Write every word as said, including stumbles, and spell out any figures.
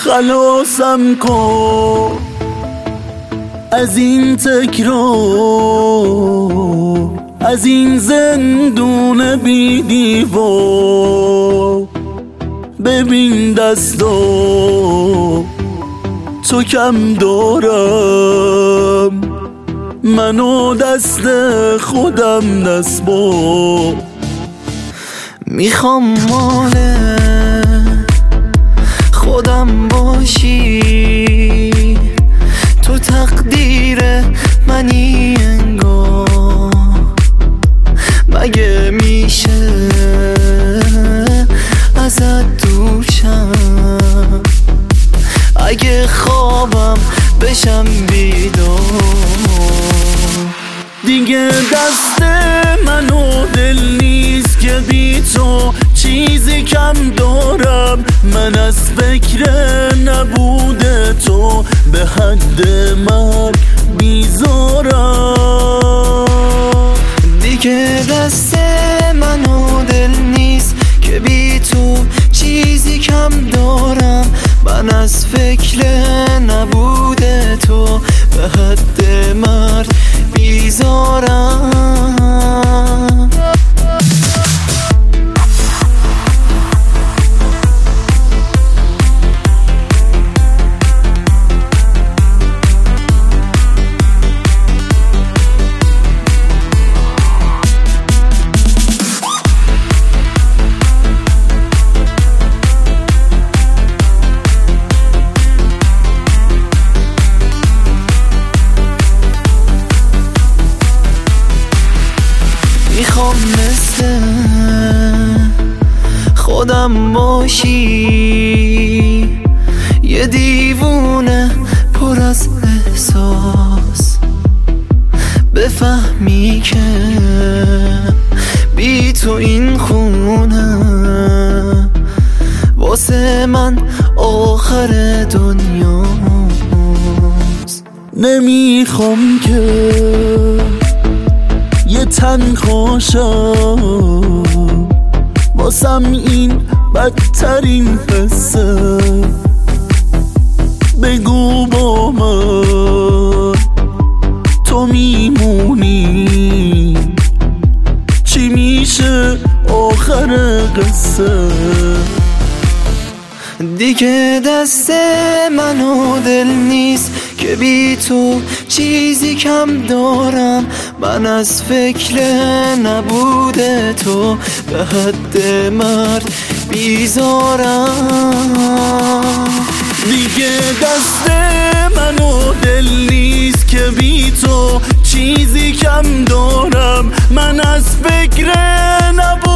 خلاصم کن از این تکرار، از این زندون بی دیوار. ببین دستا تو کم دارم، منو دست خودم دست با. میخوام مال خودم باشی، تو تقدیر منی انگار. مگه میشه ازت دور شم؟ اگه خوابم بشم بیدار. دیگه دست منو دل نیست که بی تو چیزی کم دارم. من از فکر نبود تو به حد مرگ بیزارم. دیگه دست منو دل نیست که بی تو چیزی کم دارم. من از فکر نبود تو به حد مرگ بیزارم. میخوام مثل خودم باشی، یه دیوونه پر از احساس. بفهمی که بی تو این خونه واسه من آخر دنیاست. نمیخوام که یه تنها شم، واسم این بدترین حسه. بگو با من تو میمونی، چی میشه آخر قصه؟ دیگه دست منو دل نیست که بی تو چیزی کم دارم. من از فکر نبود تو به حد مرگ بیزارم. دیگه دست منو دل نیست که بی تو چیزی کم دارم. من از فکر نبود